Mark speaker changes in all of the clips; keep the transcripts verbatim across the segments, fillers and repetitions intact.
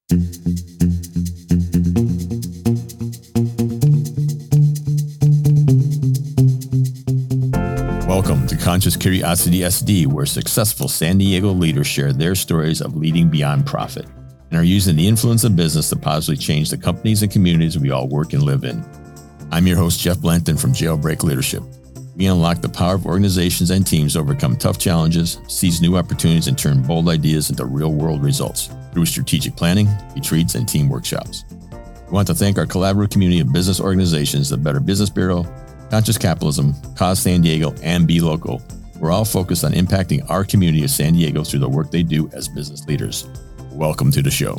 Speaker 1: Welcome to Conscious Curiosity S D, where successful San Diego leaders share their stories of leading beyond profit and are using the influence of business to positively change the companies and communities we all work and live in. I'm your host, Jeff Blanton from Jailbreak Leadership. We unlock the power of organizations and teams to overcome tough challenges, seize new opportunities, and turn bold ideas into real-world results through strategic planning, retreats, and team workshops. We want to thank our collaborative community of business organizations, the Better Business Bureau, Conscious Capitalism, Cause San Diego, and Be Local. We're all focused on impacting our community of San Diego through the work they do as business leaders. Welcome to the show.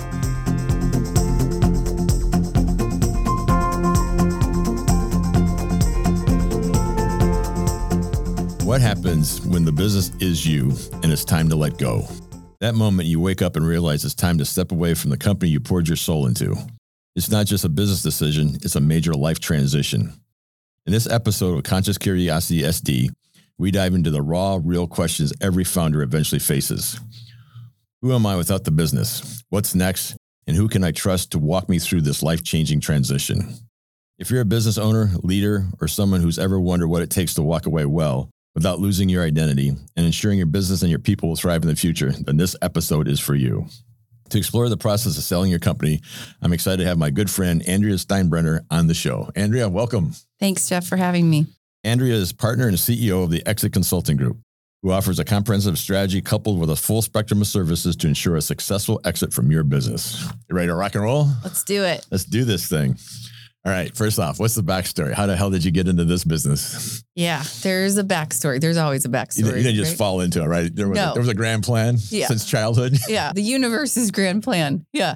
Speaker 1: What happens when the business is you and it's time to let go? That moment you wake up and realize it's time to step away from the company you poured your soul into. It's not just a business decision, it's a major life transition. In this episode of Conscious Curiosity S D, we dive into the raw, real questions every founder eventually faces. Who am I without the business? What's next? And who can I trust to walk me through this life-changing transition? If you're a business owner, leader, or someone who's ever wondered what it takes to walk away well, without losing your identity and ensuring your business and your people will thrive in the future, then this episode is for you. To explore the process of selling your company, I'm excited to have my good friend, Andrea Steinbrenner, on the show. Andrea, welcome.
Speaker 2: Thanks, Jeff, for having me.
Speaker 1: Andrea is partner and C E O of the Exit Consulting Group, who offers a comprehensive strategy coupled with a full spectrum of services to ensure a successful exit from your business. You ready to rock and roll?
Speaker 2: Let's do it.
Speaker 1: Let's do this thing. All right. First off, what's the backstory? How the hell did you get into this business?
Speaker 2: Yeah, there's a backstory. There's always a backstory.
Speaker 1: You didn't, you didn't just
Speaker 2: right?
Speaker 1: fall into it, right? There was,
Speaker 2: no.
Speaker 1: a, there was a grand plan
Speaker 2: yeah.
Speaker 1: since childhood.
Speaker 2: Yeah. The universe's grand plan. Yeah.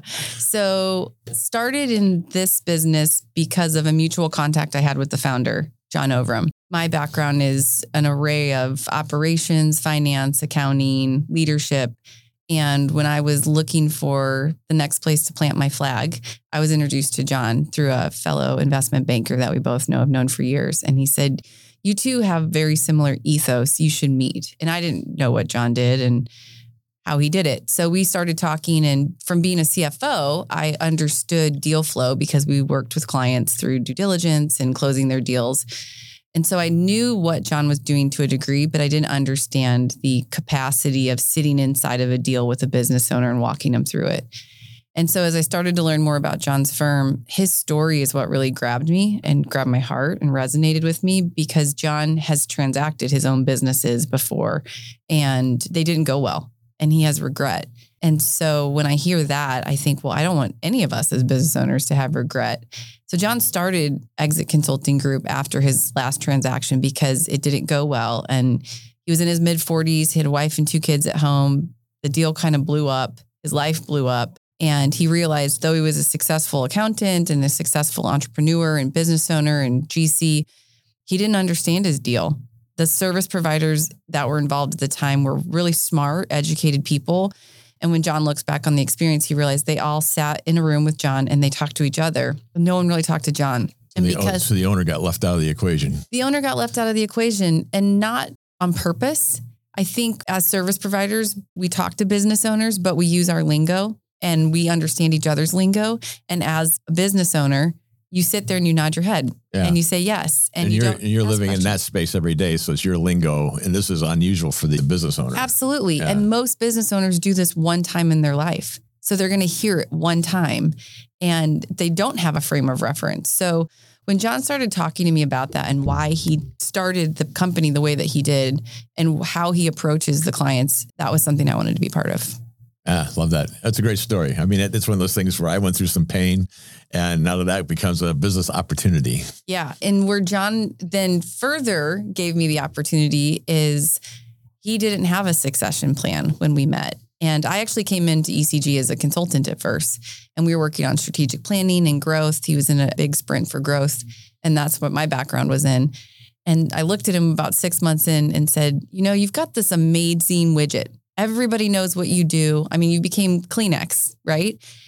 Speaker 2: So started in this business because of a mutual contact I had with the founder, John Overham. My background is an array of operations, finance, accounting, leadership. And when I was looking for the next place to plant my flag, I was introduced to John through a fellow investment banker that we both know, have known for years. And he said, you two have very similar ethos. You should meet. And I didn't know what John did and how he did it. So we started talking, and from being a C F O, I understood deal flow because we worked with clients through due diligence and closing their deals. And so I knew what John was doing to a degree, but I didn't understand the capacity of sitting inside of a deal with a business owner and walking them through it. And so as I started to learn more about John's firm, his story is what really grabbed me and grabbed my heart and resonated with me, because John has transacted his own businesses before and they didn't go well, and he has regret. And so when I hear that, I think, well, I don't want any of us as business owners to have regret. So John started Exit Consulting Group after his last transaction because it didn't go well. And he was in his mid forties, he had a wife and two kids at home. The deal kind of blew up. His life blew up. And he realized, though he was a successful accountant and a successful entrepreneur and business owner and G C, he didn't understand his deal. The service providers that were involved at the time were really smart, educated people. And when John looks back on the experience, he realized they all sat in a room with John and they talked to each other. No one really talked to John. And
Speaker 1: the,
Speaker 2: because
Speaker 1: so the owner got left out of the equation.
Speaker 2: The owner got left out of the equation, and not on purpose. I think as service providers, we talk to business owners, but we use our lingo and we understand each other's lingo. And as a business owner, you sit there and you nod your head yeah. and you say yes. And,
Speaker 1: and
Speaker 2: you
Speaker 1: you're,
Speaker 2: don't
Speaker 1: and you're living
Speaker 2: questions.
Speaker 1: in that space every day. So it's your lingo. And this is unusual for the business owner.
Speaker 2: Absolutely.
Speaker 1: Yeah.
Speaker 2: And most business owners do this one time in their life. So they're going to hear it one time and they don't have a frame of reference. So when John started talking to me about that and why he started the company the way that he did and how he approaches the clients, that was something I wanted to be part of.
Speaker 1: Ah, love that. That's a great story. I mean, it's one of those things where I went through some pain and now that that becomes a business opportunity.
Speaker 2: Yeah. And where John then further gave me the opportunity is he didn't have a succession plan when we met. And I actually came into E C G as a consultant at first, and we were working on strategic planning and growth. He was in a big sprint for growth, and that's what my background was in. And I looked at him about six months in and said, you know, you've got this amazing widget. Everybody knows what you do. I mean, you became Kleenex, right?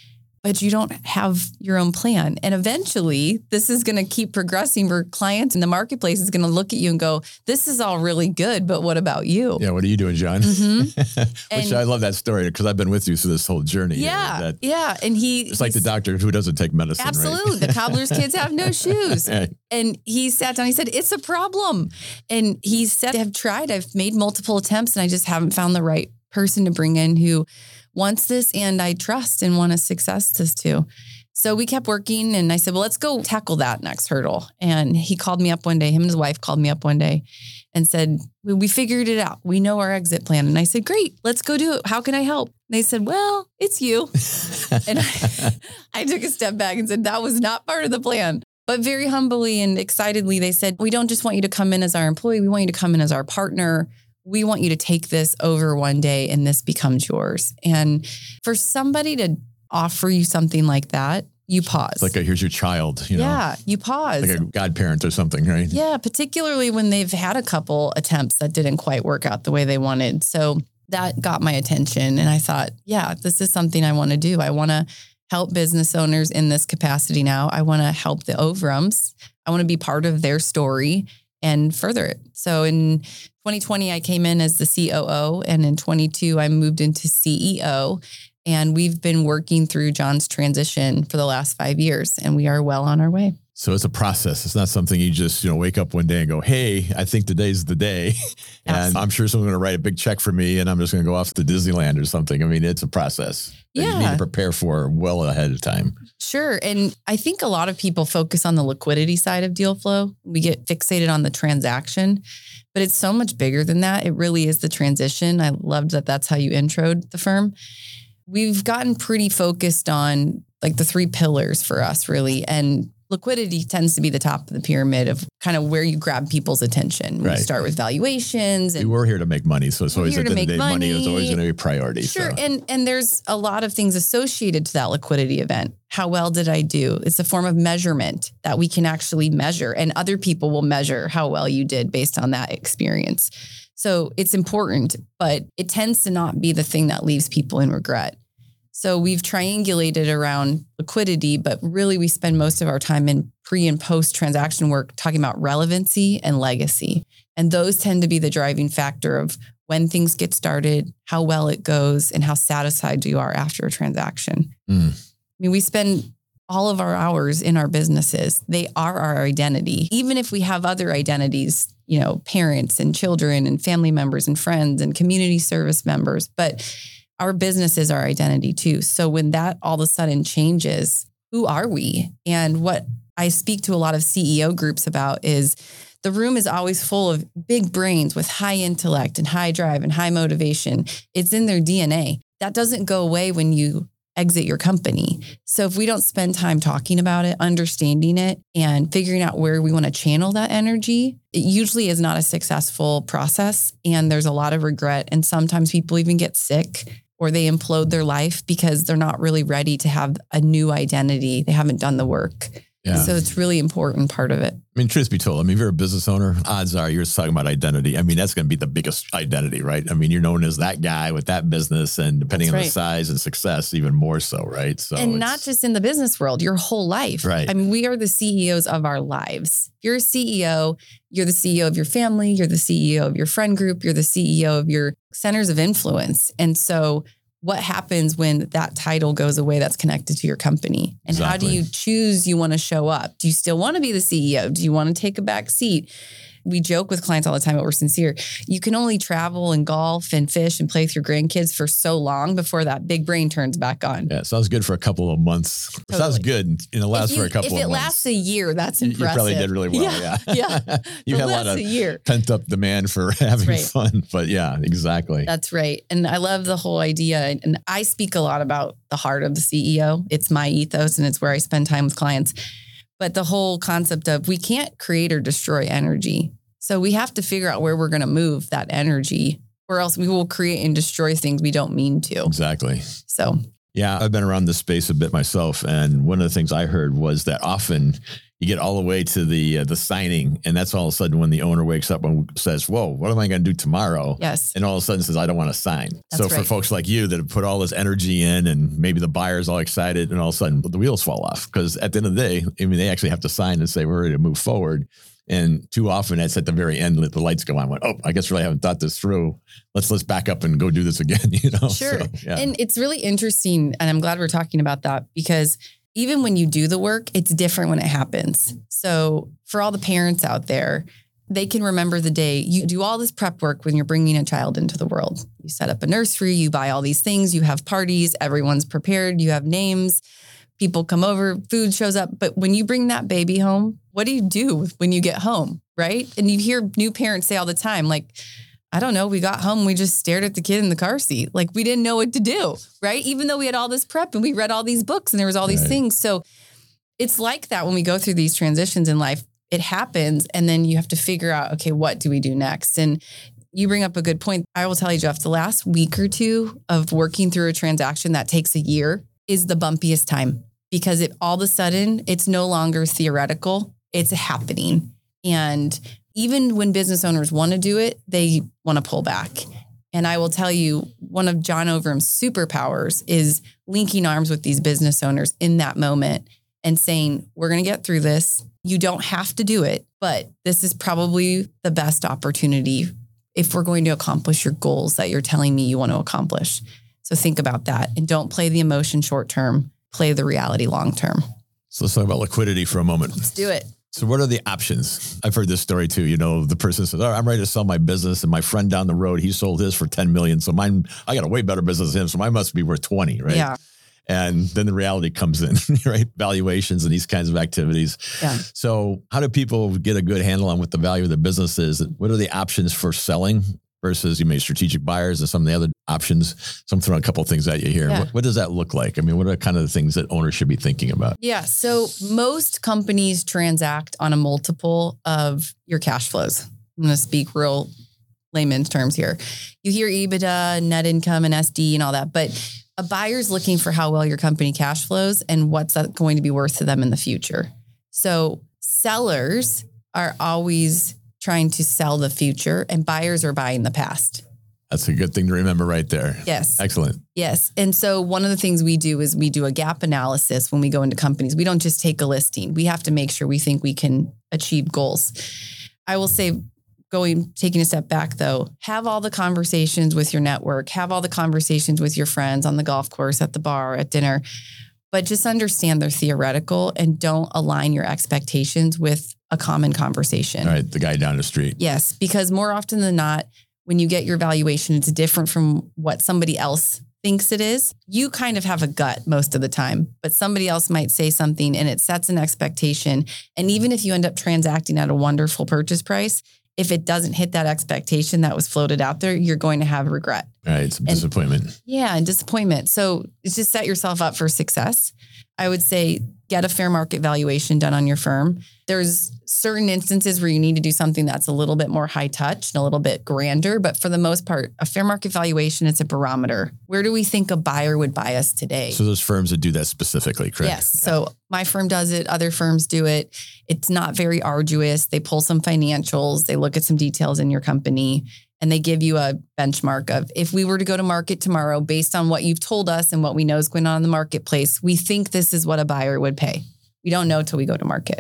Speaker 2: but you don't have your own plan. And eventually this is going to keep progressing where clients in the marketplace is going to look at you and go, this is all really good, but what about you?
Speaker 1: Yeah. What are you doing, John?
Speaker 2: Mm-hmm.
Speaker 1: Which
Speaker 2: And-
Speaker 1: I love that story because I've been with you through this whole journey.
Speaker 2: Yeah.
Speaker 1: That,
Speaker 2: yeah. And he,
Speaker 1: it's like the doctor who doesn't take medicine.
Speaker 2: absolutely.
Speaker 1: Right?
Speaker 2: The cobbler's kids have no shoes.
Speaker 1: Right.
Speaker 2: And he sat down, he said, it's a problem. And he said, I've tried, I've made multiple attempts and I just haven't found the right person to bring in who wants this and I trust and want to success this too. So we kept working and I said, well, let's go tackle that next hurdle. And he called me up one day, him and his wife called me up one day and said, we, we figured it out. We know our exit plan. And I said, great, let's go do it. How can I help? And they said, well, it's you. And I, I took a step back and said, that was not part of the plan. But very humbly and excitedly, they said, we don't just want you to come in as our employee. We want you to come in as our partner. We want you to take this over one day and this becomes yours. And for somebody to offer you something like that, you pause.
Speaker 1: It's like a, here's your child, you know,
Speaker 2: yeah, you pause.
Speaker 1: like a godparent or something, right?
Speaker 2: Yeah, particularly when they've had a couple attempts that didn't quite work out the way they wanted. So that got my attention. And I thought, yeah, this is something I want to do. I want to help business owners in this capacity now. I want to help the Overums. I want to be part of their story and further it. So in twenty twenty, I came in as the C O O, and in twenty-two, I moved into C E O. And we've been working through John's transition for the last five years, and we are well on our way.
Speaker 1: So it's a process. It's not something you just, you know, wake up one day and go, hey, I think today's the day. And
Speaker 2: Absolutely.
Speaker 1: I'm sure someone's going to write a big check for me and I'm just going to go off to Disneyland or something. I mean, it's a process that you need
Speaker 2: Yeah.
Speaker 1: to prepare for well ahead of time.
Speaker 2: Sure. And I think a lot of people focus on the liquidity side of deal flow. We get fixated on the transaction, but it's so much bigger than that. It really is the transition. I loved that that's how you introed the firm. We've gotten pretty focused on like the three pillars for us, really. And liquidity tends to be the top of the pyramid of kind of where you grab people's attention.
Speaker 1: Right.
Speaker 2: We start with valuations.
Speaker 1: We
Speaker 2: And
Speaker 1: were here to make money. So it's
Speaker 2: We're
Speaker 1: always
Speaker 2: here
Speaker 1: at
Speaker 2: to
Speaker 1: the end of the
Speaker 2: make
Speaker 1: day, money is
Speaker 2: money.
Speaker 1: always going to be a priority.
Speaker 2: Sure.
Speaker 1: So.
Speaker 2: And and there's a lot of things associated to that liquidity event. How well did I do? It's a form of measurement that we can actually measure, and other people will measure how well you did based on that experience. So it's important, but it tends to not be the thing that leaves people in regret. So we've triangulated around liquidity, but really we spend most of our time in pre and post transaction work talking about relevancy and legacy. And those tend to be the driving factor of when things get started, how well it goes, and how satisfied you are after a transaction.
Speaker 1: Mm.
Speaker 2: I mean, we spend all of our hours in our businesses. They are our identity. Even if we have other identities, you know, parents and children and family members and friends and community service members, but our business is our identity too. So when that all of a sudden changes, who are we? And what I speak to a lot of C E O groups about is the room is always full of big brains with high intellect and high drive and high motivation. It's in their D N A. That doesn't go away when you exit your company. So if we don't spend time talking about it, understanding it, and figuring out where we want to channel that energy, it usually is not a successful process. And there's a lot of regret. And sometimes people even get sick or they implode their life because they're not really ready to have a new identity. They haven't done the work.
Speaker 1: Yeah.
Speaker 2: So it's really important part of it.
Speaker 1: I mean, truth be told, I mean, if you're a business owner, odds are you're talking about identity. I mean, that's going to be the biggest identity, right? I mean, you're known as that guy with that business, and depending
Speaker 2: That's
Speaker 1: on
Speaker 2: right.
Speaker 1: the size and success, even more so, right? So,
Speaker 2: And
Speaker 1: it's-
Speaker 2: not just in the business world, your whole life.
Speaker 1: Right.
Speaker 2: I mean, we are the C E Os of our lives. If you're a C E O, you're the C E O of your family, you're the C E O of your friend group, you're the C E O of your centers of influence. And so what happens when that title goes away that's connected to your company? And how do
Speaker 1: Exactly.
Speaker 2: you choose you want to show up? Do you still want to be the C E O? Do you want to take a back seat? We joke with clients all the time, but we're sincere. You can only travel and golf and fish and play with your grandkids for so long before that big brain turns back on.
Speaker 1: yeah, it sounds good for a couple of months. It
Speaker 2: Totally.
Speaker 1: sounds good, and it lasts
Speaker 2: If you-
Speaker 1: for a couple
Speaker 2: if
Speaker 1: of
Speaker 2: it
Speaker 1: months.
Speaker 2: lasts a year, that's
Speaker 1: You-
Speaker 2: impressive.
Speaker 1: You probably did really well. Yeah.
Speaker 2: Yeah. yeah.
Speaker 1: you
Speaker 2: It
Speaker 1: had a lot
Speaker 2: lasts
Speaker 1: of
Speaker 2: a year.
Speaker 1: pent up demand for having
Speaker 2: right.
Speaker 1: fun, but yeah, exactly.
Speaker 2: That's right. And I love the whole idea. And I speak a lot about the heart of the C E O. It's my ethos and it's where I spend time with clients. But the whole concept of we can't create or destroy energy. So we have to figure out where we're going to move that energy, or else we will create and destroy things we don't mean to.
Speaker 1: Exactly.
Speaker 2: So
Speaker 1: Yeah, I've been around this space a bit myself. And one of the things I heard was that often you get all the way to the uh, the signing, and that's all of a sudden when the owner wakes up and says, whoa, what am I going to do tomorrow?
Speaker 2: Yes.
Speaker 1: And all of a sudden says, I don't want to sign.
Speaker 2: That's
Speaker 1: so for
Speaker 2: right.
Speaker 1: folks like you that have put all this energy in, and maybe the buyer's all excited, and all of a sudden the wheels fall off, because at the end of the day, I mean, they actually have to sign and say, we're ready to move forward. And too often it's at the very end that the lights go on. I went, oh, I guess really haven't thought this through. Let's let's back up and go do this again. You know,
Speaker 2: Sure.
Speaker 1: So, yeah.
Speaker 2: And it's really interesting. And I'm glad we're talking about that, because even when you do the work, it's different when it happens. So for all the parents out there, they can remember the day you do all this prep work when you're bringing a child into the world. You set up a nursery, you buy all these things, you have parties, everyone's prepared, you have names. People come over, food shows up. But when you bring that baby home, what do you do when you get home, right? And you hear new parents say all the time, like, I don't know, we got home, we just stared at the kid in the car seat. Like, we didn't know what to do, right? Even though we had all this prep and we read all these books and there was all these
Speaker 1: Right.
Speaker 2: things. So it's like that when we go through these transitions in life, it happens. And then you have to figure out, okay, what do we do next? And you bring up a good point. I will tell you, Jeff, the last week or two of working through a transaction that takes a year is the bumpiest time, because it all of a sudden, it's no longer theoretical, it's happening. And even when business owners want to do it, they want to pull back. And I will tell you, one of John Overham's superpowers is linking arms with these business owners in that moment and saying, we're going to get through this. You don't have to do it, but this is probably the best opportunity if we're going to accomplish your goals that you're telling me you want to accomplish. So think about that and don't play the emotion short term, play the reality long term.
Speaker 1: So let's talk about liquidity for a moment.
Speaker 2: Let's do it.
Speaker 1: So what are the options? I've heard this story too. You know, the person says, oh, I'm ready to sell my business. And my friend down the road, he sold his for ten million. So mine, I got a way better business than him. So mine must be worth twenty, right?
Speaker 2: Yeah.
Speaker 1: And then the reality comes in, right? Valuations and these kinds of activities.
Speaker 2: Yeah.
Speaker 1: So how do people get a good handle on what the value of the business is? What are the options for selling versus you may strategic buyers and some of the other options? So I'm throwing a couple of things at you here.
Speaker 2: Yeah.
Speaker 1: What, what does that look like? I mean, what are kind of the things that owners should be thinking about?
Speaker 2: Yeah. So most companies transact on a multiple of your cash flows. I'm going to speak real layman's terms here. You hear EBITDA, net income, and S D and all that, but a buyer's looking for how well your company cash flows and what's that going to be worth to them in the future. So sellers are always trying to sell the future and buyers are buying the past.
Speaker 1: That's a good thing to remember right there.
Speaker 2: Yes.
Speaker 1: Excellent.
Speaker 2: Yes. And so one of the things we do is we do a gap analysis when we go into companies. We don't just take a listing. We have to make sure we think we can achieve goals. I will say, going, taking a step back though, have all the conversations with your network, have all the conversations with your friends on the golf course, at the bar, at dinner, but just understand they're theoretical and don't align your expectations with a common conversation.
Speaker 1: All right. The guy down the street.
Speaker 2: Yes. Because more often than not, when you get your valuation, it's different from what somebody else thinks it is. You kind of have a gut most of the time, but somebody else might say something and it sets an expectation. And even if you end up transacting at a wonderful purchase price, if it doesn't hit that expectation that was floated out there, you're going to have regret.
Speaker 1: Right. It's a
Speaker 2: And-
Speaker 1: disappointment.
Speaker 2: Yeah, and disappointment. So it's just set yourself up for success. I would say get a fair market valuation done on your firm. There's certain instances where you need to do something that's a little bit more high touch and a little bit grander. But for the most part, a fair market valuation, it's a barometer. Where do we think a buyer would buy us today?
Speaker 1: So there's firms that do that specifically, correct?
Speaker 2: Yes. So my firm does it. Other firms do it. It's not very arduous. They pull some financials. They look at some details in your company and they give you a benchmark of if we were to go to market tomorrow, based on what you've told us and what we know is going on in the marketplace, we think this is what a buyer would pay. We don't know till we go to market.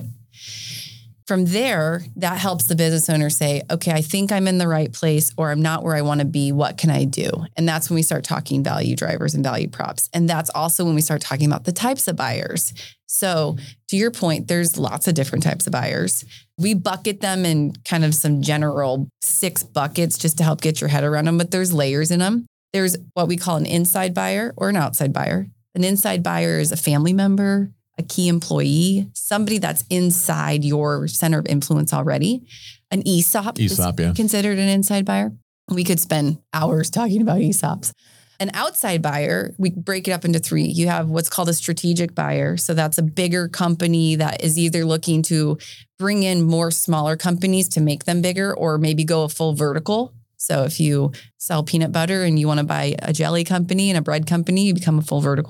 Speaker 2: From there, that helps the business owner say, okay, I think I'm in the right place or I'm not where I want to be. What can I do? And that's when we start talking value drivers and value props. And that's also when we start talking about the types of buyers. So to your point, there's lots of different types of buyers. We bucket them in kind of some general six buckets just to help get your head around them, but there's layers in them. There's what we call an inside buyer or an outside buyer. An inside buyer is a family member, a key employee, somebody that's inside your center of influence already. An E S O P,
Speaker 1: E S O P, yeah.
Speaker 2: is considered an inside buyer. We could spend hours talking about E S O Ps. An outside buyer, we break it up into three. You have what's called a strategic buyer. So that's a bigger company that is either looking to bring in more smaller companies to make them bigger or maybe go a full vertical. So if you sell peanut butter and you want to buy a jelly company and a bread company, you become a full vertical.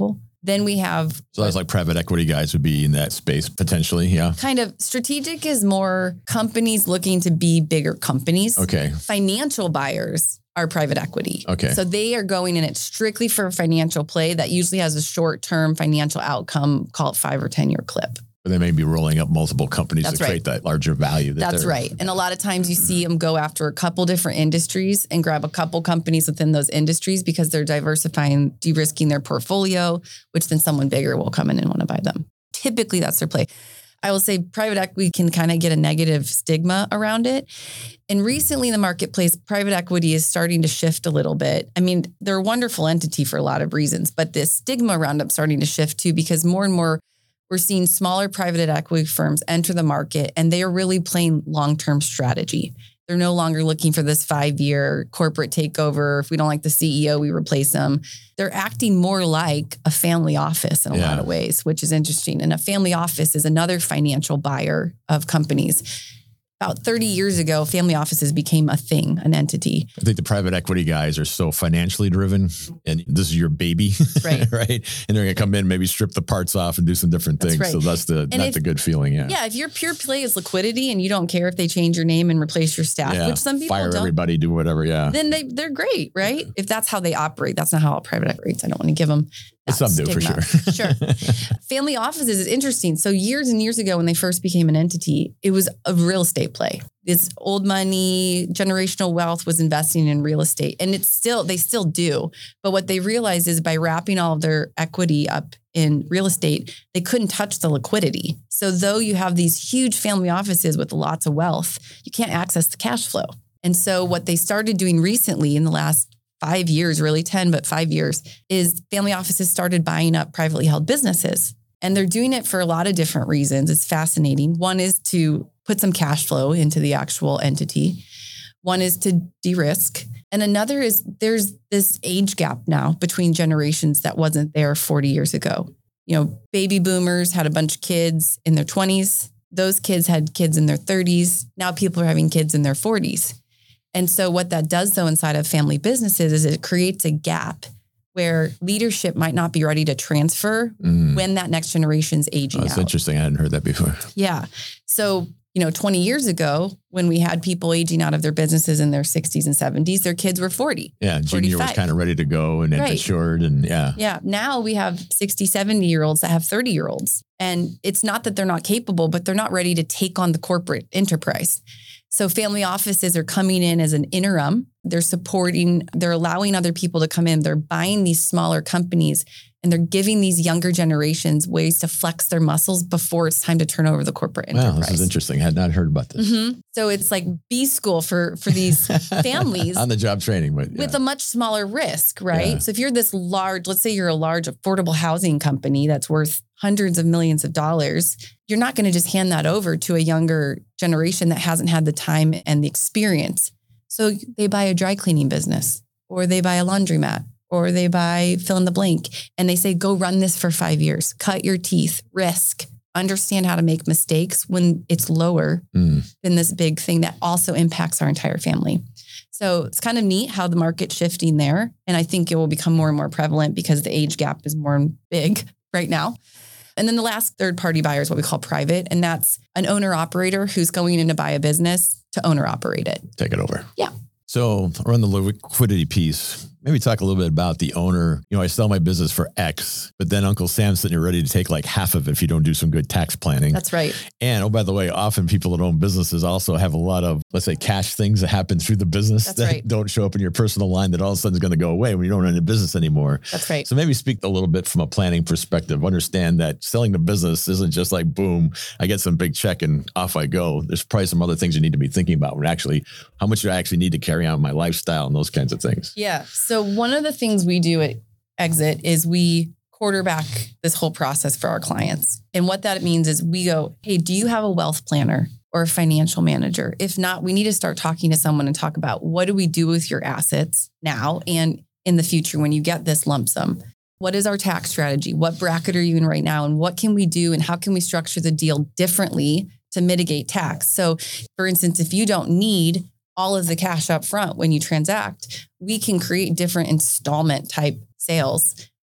Speaker 2: Then we have...
Speaker 1: So that's like private equity guys would be in that space potentially, yeah?
Speaker 2: Kind of. Strategic is more companies looking to be bigger companies.
Speaker 1: Okay.
Speaker 2: Financial buyers are private equity.
Speaker 1: Okay.
Speaker 2: So they are going in it strictly for a financial play that usually has a short-term financial outcome, call it five or ten year clip.
Speaker 1: But they may be rolling up multiple companies
Speaker 2: That's
Speaker 1: to
Speaker 2: right.
Speaker 1: create that larger value. That
Speaker 2: That's right. And a lot of times you see them go after a couple different industries and grab a couple companies within those industries because they're diversifying, de-risking their portfolio, which then someone bigger will come in and want to buy them. Typically that's their play. I will say private equity can kind of get a negative stigma around it. And recently in the marketplace, private equity is starting to shift a little bit. I mean, they're a wonderful entity for a lot of reasons, but the stigma around them starting to shift too, because more and more we're seeing smaller private equity firms enter the market and they are really playing long-term strategy. They're no longer looking for this five-year corporate takeover. If we don't like the C E O, we replace them. They're acting more like a family office in a
Speaker 1: Yeah.
Speaker 2: lot of ways, which is interesting. And a family office is another financial buyer of companies. About thirty years ago, family offices became a thing, an entity.
Speaker 1: I think the private equity guys are so financially driven and this is your baby,
Speaker 2: Right.
Speaker 1: right? And they're going to come in, maybe strip the parts off and do some different
Speaker 2: That's
Speaker 1: things.
Speaker 2: right.
Speaker 1: So that's the,
Speaker 2: And
Speaker 1: not
Speaker 2: if-
Speaker 1: the good feeling. Yeah.
Speaker 2: Yeah, if your pure play is liquidity and you don't care if they change your name and replace your staff,
Speaker 1: Yeah.
Speaker 2: which some people
Speaker 1: Fire
Speaker 2: don't,
Speaker 1: everybody, do whatever. Yeah.
Speaker 2: then they, they're great, right? If that's how they operate, that's not how private equity operates. I don't want to give them
Speaker 1: But
Speaker 2: that
Speaker 1: some do for
Speaker 2: stigma.
Speaker 1: sure.
Speaker 2: Sure. Family offices is interesting. So years and years ago when they first became an entity, it was a real estate play. This old money, generational wealth was investing in real estate. And it's still, they still do. But what they realized is by wrapping all of their equity up in real estate, they couldn't touch the liquidity. So though you have these huge family offices with lots of wealth, you can't access the cash flow. And so what they started doing recently in the last five years, really ten, but five years, is family offices started buying up privately held businesses. And they're doing it for a lot of different reasons. It's fascinating. One is to put some cash flow into the actual entity. One is to de-risk. And another is there's this age gap now between generations that wasn't there forty years ago. You know, baby boomers had a bunch of kids in their twenties. Those kids had kids in their thirties. Now people are having kids in their forties. And so what that does though inside of family businesses is it creates a gap where leadership might not be ready to transfer
Speaker 1: Mm.
Speaker 2: when that next generation's aging
Speaker 1: Oh, that's
Speaker 2: out.
Speaker 1: interesting. I hadn't heard that before.
Speaker 2: Yeah. So, you know, twenty years ago, when we had people aging out of their businesses in their sixties and seventies, their kids were forty.
Speaker 1: Yeah. Junior was
Speaker 2: forty-five.
Speaker 1: kind of ready to go and it
Speaker 2: Right.
Speaker 1: matured and yeah.
Speaker 2: Yeah. Now we have sixty, seventy year olds that have thirty year olds. And it's not that they're not capable, but they're not ready to take on the corporate enterprise. So family offices are coming in as an interim. They're supporting, they're allowing other people to come in. They're buying these smaller companies and they're giving these younger generations ways to flex their muscles before it's time to turn over the corporate
Speaker 1: Wow.
Speaker 2: enterprise.
Speaker 1: This is interesting. I had not heard about this.
Speaker 2: Mhm. So it's like B school for, for these families
Speaker 1: On the job training, but yeah.
Speaker 2: with a much smaller risk, right?
Speaker 1: Yeah.
Speaker 2: So if you're this large, let's say you're a large affordable housing company that's worth hundreds of millions of dollars, you're not going to just hand that over to a younger generation that hasn't had the time and the experience. So they buy a dry cleaning business or they buy a laundromat or they buy fill in the blank and they say, go run this for five years, cut your teeth, risk, understand how to make mistakes when it's lower
Speaker 1: Mm.
Speaker 2: than this big thing that also impacts our entire family. So it's kind of neat how the market's shifting there. And I think it will become more and more prevalent because the age gap is more big right now. And then the last third party buyer is what we call private. And that's an owner operator who's going in to buy a business to owner operate it.
Speaker 1: Take it over.
Speaker 2: Yeah.
Speaker 1: So around the liquidity piece, maybe talk a little bit about the owner. You know, I sell my business for X, but then Uncle Sam's sitting here ready to take like half of it if you don't do some good tax planning.
Speaker 2: That's right.
Speaker 1: And oh, by the way, often people that own businesses also have a lot of, let's say, cash things that happen through the business
Speaker 2: That's
Speaker 1: that
Speaker 2: right.
Speaker 1: don't show up in your personal line that all of a sudden is going to go away when you don't run a business anymore.
Speaker 2: That's right.
Speaker 1: So maybe speak a little bit from a planning perspective. Understand that selling the business isn't just like, boom, I get some big check and off I go. There's probably some other things you need to be thinking about when actually, how much do I actually need to carry on my lifestyle and those kinds of things.
Speaker 2: Yeah. So one of the things we do at Exit is we quarterback this whole process for our clients. And what that means is we go, hey, do you have a wealth planner or a financial manager? If not, we need to start talking to someone and talk about what do we do with your assets now and in the future when you get this lump sum? What is our tax strategy? What bracket are you in right now? And what can we do? And how can we structure the deal differently to mitigate tax? So for instance, if you don't need all of the cash up front when you transact, we can create different installment type sales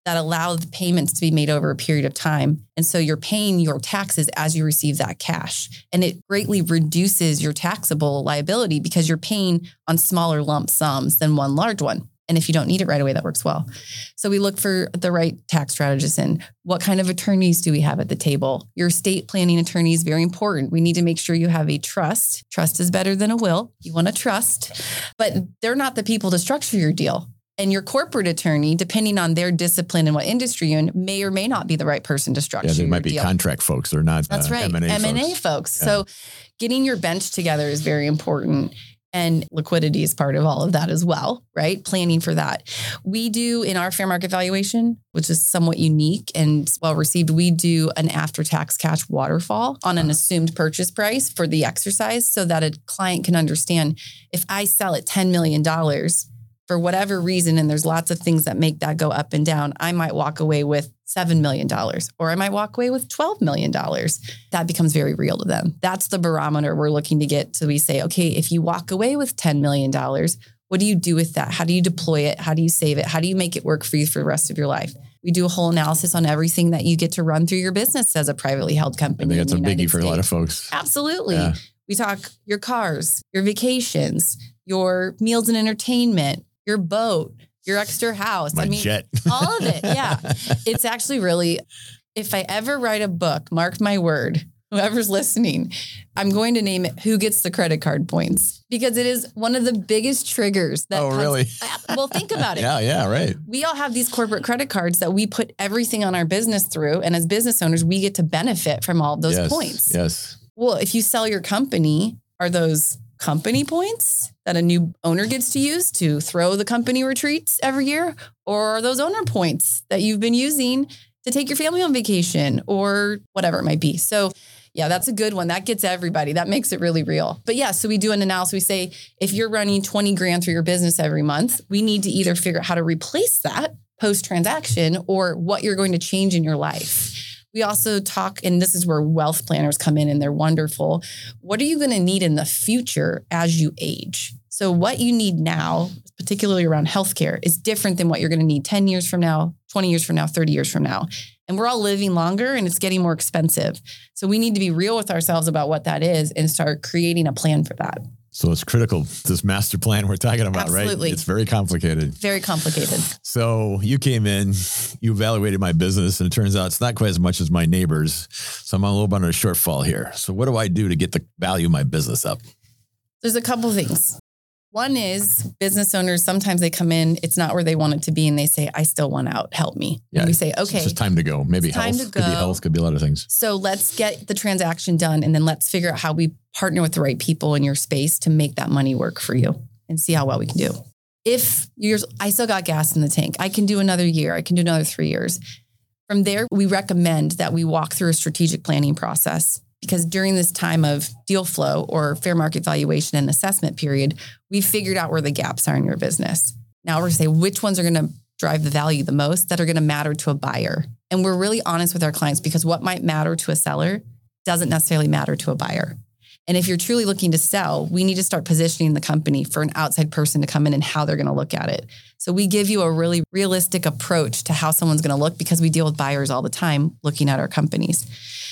Speaker 2: that allow the payments to be made over a period of time. And so you're paying your taxes as you receive that cash. And it greatly reduces your taxable liability because you're paying on smaller lump sums than one large one. And if you don't need it right away, that works well. So we look for the right tax strategist and what kind of attorneys do we have at the table? Your estate planning attorney is very important. We need to make sure you have a trust. Trust is better than a will. You want to trust, but they're not the people to structure your deal. And your corporate attorney, depending on their discipline and what industry you're in, may or may not be the right person to structure your deal.
Speaker 1: Yeah, they might be deal. contract folks. They're not
Speaker 2: That's
Speaker 1: uh,
Speaker 2: right.
Speaker 1: M and A
Speaker 2: M and A
Speaker 1: folks.
Speaker 2: folks.
Speaker 1: Yeah.
Speaker 2: So getting your bench together is very important. And liquidity is part of all of that as well, right? Planning for that. We do in our fair market valuation, which is somewhat unique and well received, we do an after-tax cash waterfall on an assumed purchase price for the exercise so that a client can understand if I sell at ten million dollars for whatever reason, and there's lots of things that make that go up and down, I might walk away with seven million dollars or I might walk away with twelve million dollars. That becomes very real to them. That's the barometer we're looking to get. So we say, okay, if you walk away with ten million dollars, what do you do with that? How do you deploy it? How do you save it? How do you make it work for you for the rest of your life? We do a whole analysis on everything that you get to run through your business as a privately held company.
Speaker 1: I think that's a
Speaker 2: United
Speaker 1: biggie for
Speaker 2: States.
Speaker 1: a lot of folks.
Speaker 2: Absolutely.
Speaker 1: Yeah.
Speaker 2: We talk your cars, your vacations, your meals and entertainment, your boat, your extra house.
Speaker 1: My
Speaker 2: I mean,
Speaker 1: jet.
Speaker 2: all of it. Yeah. It's actually really, if I ever write a book, mark my word, whoever's listening, I'm going to name it Who Gets the Credit Card Points? Because it is one of the biggest triggers that
Speaker 1: Oh,
Speaker 2: comes,
Speaker 1: really?
Speaker 2: Well, think about it.
Speaker 1: Yeah, yeah, right.
Speaker 2: We all have these corporate credit cards that we put everything on our business through. And as business owners, we get to benefit from all those
Speaker 1: yes,
Speaker 2: points.
Speaker 1: Yes.
Speaker 2: Well, if you sell your company, are those company points that a new owner gets to use to throw the company retreats every year? Or are those owner points that you've been using to take your family on vacation or whatever it might be? So yeah, that's a good one. That gets everybody. That makes it really real. But yeah, so we do an analysis. We say, if you're running twenty grand through your business every month, we need to either figure out how to replace that post-transaction or what you're going to change in your life. We also talk, and this is where wealth planners come in and they're wonderful. What are you going to need in the future as you age? So what you need now, particularly around healthcare, is different than what you're going to need ten years from now, twenty years from now, thirty years from now. And we're all living longer and it's getting more expensive. So we need to be real with ourselves about what that is and start creating a plan for that.
Speaker 1: So it's critical, this master plan we're talking about,
Speaker 2: Absolutely.
Speaker 1: right? It's very complicated.
Speaker 2: Very complicated.
Speaker 1: So you came in, you evaluated my business, and it turns out it's not quite as much as my neighbors. So I'm a little bit on a shortfall here. So what do I do to get the value of my business up?
Speaker 2: There's a couple things. One is business owners, sometimes they come in, it's not where they want it to be. And they say, I still want out, help me.
Speaker 1: Yeah.
Speaker 2: And we say, okay.
Speaker 1: It's just time to go. Maybe
Speaker 2: It's
Speaker 1: health.
Speaker 2: time to
Speaker 1: Could be
Speaker 2: go.
Speaker 1: health, could be a lot of things.
Speaker 2: So let's get the transaction done. And then let's figure out how we partner with the right people in your space to make that money work for you and see how well we can do. If you're, I still got gas in the tank, I can do another year. I can do another three years. From there, we recommend that we walk through a strategic planning process. Because during this time of deal flow or fair market valuation and assessment period, we've figured out where the gaps are in your business. Now we're going to say which ones are going to drive the value the most that are going to matter to a buyer. And we're really honest with our clients because what might matter to a seller doesn't necessarily matter to a buyer. And if you're truly looking to sell, we need to start positioning the company for an outside person to come in and how they're going to look at it. So we give you a really realistic approach to how someone's going to look because we deal with buyers all the time looking at our companies.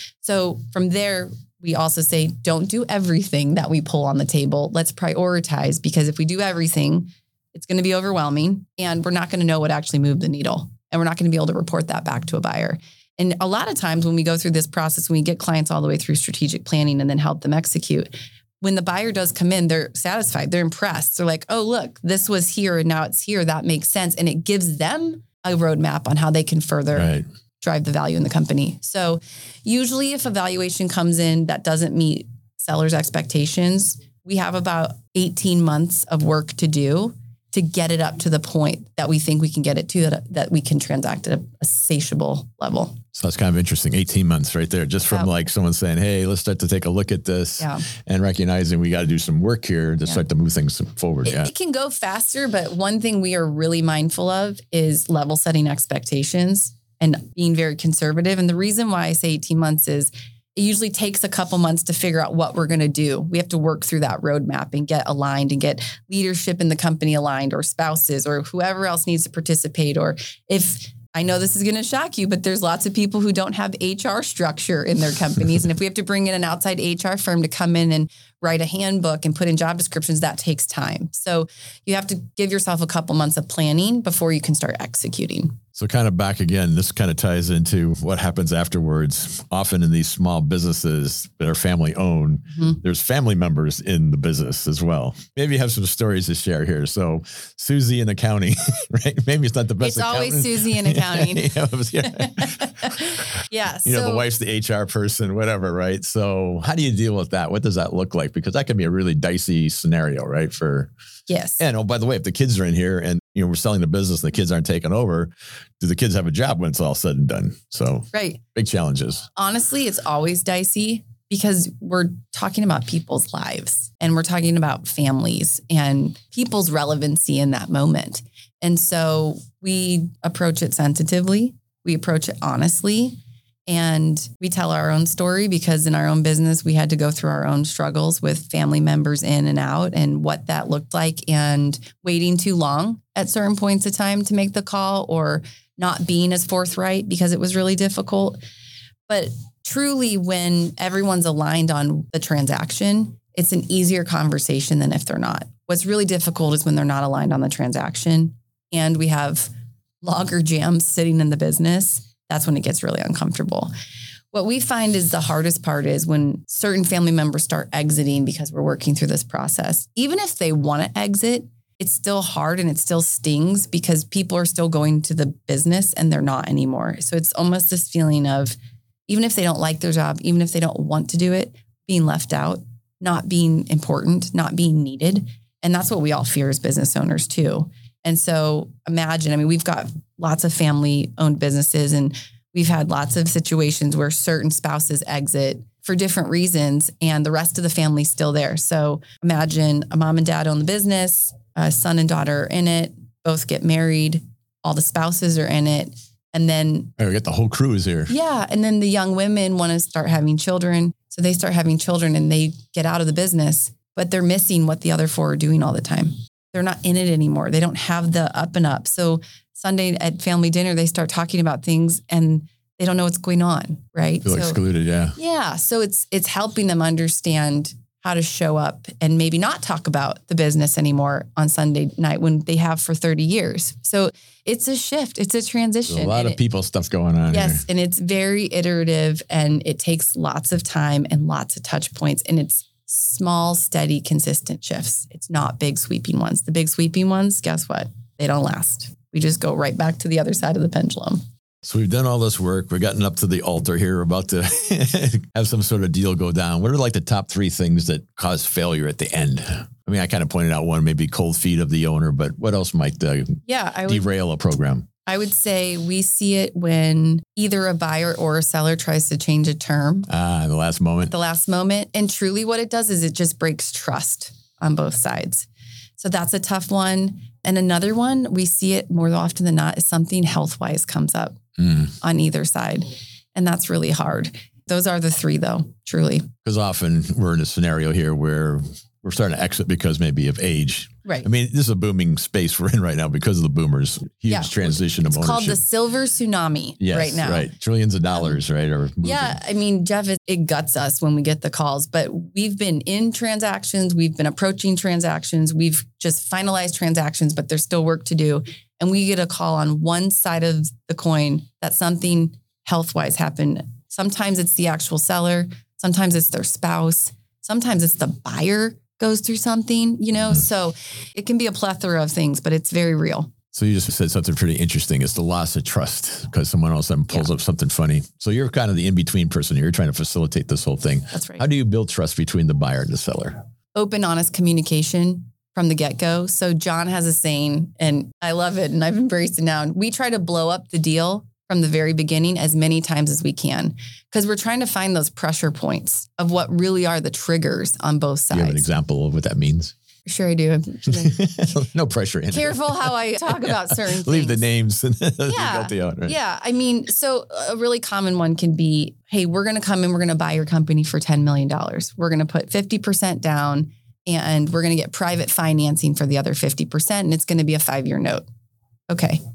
Speaker 2: So from there, we also say, don't do everything that we pull on the table. Let's prioritize because if we do everything, it's going to be overwhelming and we're not going to know what actually moved the needle. And we're not going to be able to report that back to a buyer. And a lot of times when we go through this process, when we get clients all the way through strategic planning and then help them execute, when the buyer does come in, they're satisfied. They're impressed. They're like, oh, look, this was here and now it's here. That makes sense. And it gives them a roadmap on how they can further
Speaker 1: Right.
Speaker 2: drive the value in the company. So usually if a valuation comes in that doesn't meet sellers' expectations, we have about eighteen months of work to do to get it up to the point that we think we can get it to, that, that we can transact at a, a satiable level.
Speaker 1: So that's kind of interesting. eighteen months right there, just from
Speaker 2: Yeah.
Speaker 1: like someone saying, hey, let's start to take a look at this
Speaker 2: Yeah.
Speaker 1: and recognizing we got to do some work here to
Speaker 2: Yeah.
Speaker 1: start to move things forward.
Speaker 2: It,
Speaker 1: yeah.
Speaker 2: it can go faster, but one thing we are really mindful of is level setting expectations and being very conservative. And the reason why I say eighteen months is it usually takes a couple months to figure out what we're going to do. We have to work through that roadmap and get aligned and get leadership in the company aligned or spouses or whoever else needs to participate. Or if I know this is going to shock you, but there's lots of people who don't have H R structure in their companies. And if we have to bring in an outside H R firm to come in and write a handbook and put in job descriptions, that takes time. So you have to give yourself a couple months of planning before you can start executing.
Speaker 1: So kind of back again, this kind of ties into what happens afterwards. Often in these small businesses that are family owned, mm-hmm. there's family members in the business as well. Maybe you have some stories to share here. So Susie in accounting, right? Maybe it's not the best
Speaker 2: It's
Speaker 1: accountant.
Speaker 2: always Susie in accounting.
Speaker 1: yeah.
Speaker 2: yeah
Speaker 1: You
Speaker 2: so,
Speaker 1: know, the wife's the H R person, whatever, right? So how do you deal with that? What does that look like? Because that can be a really dicey scenario, right? For
Speaker 2: Yes.
Speaker 1: And oh, by the way, if the kids are in here and you know we're selling the business and the kids aren't taking over, do the kids have a job when it's all said and done? So
Speaker 2: right.
Speaker 1: Big challenges.
Speaker 2: Honestly, it's always dicey because we're talking about people's lives and we're talking about families and people's relevancy in that moment. And so we approach it sensitively. We approach it honestly. And we tell our own story because in our own business, we had to go through our own struggles with family members in and out and what that looked like and waiting too long at certain points of time to make the call or not being as forthright because it was really difficult. But truly, when everyone's aligned on the transaction, it's an easier conversation than if they're not. What's really difficult is when they're not aligned on the transaction and we have logger jams sitting in the business. That's when it gets really uncomfortable. What we find is the hardest part is when certain family members start exiting because we're working through this process. Even if they want to exit, it's still hard and it still stings because people are still going to the business and they're not anymore. So it's almost this feeling of, even if they don't like their job, even if they don't want to do it, being left out, not being important, not being needed. And that's what we all fear as business owners too. And so imagine, I mean, we've got lots of family owned businesses and we've had lots of situations where certain spouses exit for different reasons and the rest of the family's still there. So imagine a mom and dad own the business, a son and daughter are in it, both get married, all the spouses are in it. And then
Speaker 1: oh, we got the whole crew is here.
Speaker 2: Yeah. And then the young women want to start having children. So they start having children and they get out of the business, but they're missing what the other four are doing all the time. They're not in it anymore. They don't have the up and up. So Sunday at family dinner, they start talking about things and they don't know what's going on, right?
Speaker 1: Feel
Speaker 2: so,
Speaker 1: excluded, yeah.
Speaker 2: Yeah. So it's it's helping them understand how to show up and maybe not talk about the business anymore on Sunday night when they have for thirty years. So it's a shift. It's a transition.
Speaker 1: There's a lot of
Speaker 2: it,
Speaker 1: people stuff going on
Speaker 2: yes,
Speaker 1: here.
Speaker 2: And it's very iterative and it takes lots of time and lots of touch points. And it's small, steady, consistent shifts. It's not big sweeping ones. The big sweeping ones, guess what? They don't last. We just go right back to the other side of the pendulum.
Speaker 1: So we've done all this work. We've gotten up to the altar here. We're about to have some sort of deal go down. What are like the top three things that cause failure at the end? I mean, I kind of pointed out one, maybe cold feet of the owner, but what else might uh,
Speaker 2: yeah, I would,
Speaker 1: derail a program?
Speaker 2: I would say we see it when either a buyer or a seller tries to change a term.
Speaker 1: Ah, the last moment.
Speaker 2: At the last moment. And truly what it does is it just breaks trust on both sides. So that's a tough one. And another one, we see it more often than not, is something health-wise comes up mm. on either side. And that's really hard. Those are the three though, truly.
Speaker 1: Because often we're in a scenario here where we're starting to exit because maybe of age.
Speaker 2: Right.
Speaker 1: I mean, this is a booming space we're in right now because of the boomers. Huge
Speaker 2: yeah.
Speaker 1: transition
Speaker 2: it's
Speaker 1: of ownership.
Speaker 2: It's called the silver tsunami
Speaker 1: yes,
Speaker 2: right now.
Speaker 1: Right. Trillions of dollars, um, right? Or
Speaker 2: yeah. I mean, Jeff, it, it guts us when we get the calls, but we've been in transactions. We've been approaching transactions. We've just finalized transactions, but there's still work to do. And we get a call on one side of the coin that something health-wise happened. Sometimes it's the actual seller. Sometimes it's their spouse. Sometimes it's the buyer goes through something, you know, mm-hmm. so it can be a plethora of things, but it's very real.
Speaker 1: So you just said something pretty interesting. It's the loss of trust because someone all of a sudden pulls yeah. up something funny. So you're kind of the in-between person. You're trying to facilitate this whole thing.
Speaker 2: That's right.
Speaker 1: How do you build trust between the buyer and the seller?
Speaker 2: Open, honest communication from the get-go. So John has a saying, and I love it, and I've embraced it now. We try to blow up the deal from the very beginning as many times as we can, because we're trying to find those pressure points of what really are the triggers on both sides.
Speaker 1: Do you have an example of what that means?
Speaker 2: Sure I do.
Speaker 1: No pressure in
Speaker 2: Careful
Speaker 1: it.
Speaker 2: how I talk about certain things.
Speaker 1: Leave the names.
Speaker 2: Yeah.
Speaker 1: Out, right?
Speaker 2: Yeah. I mean, so a really common one can be, hey, we're going to come in, we're going to buy your company for ten million dollars. We're going to put fifty percent down and we're going to get private financing for the other fifty percent. And it's going to be a five-year note. Okay.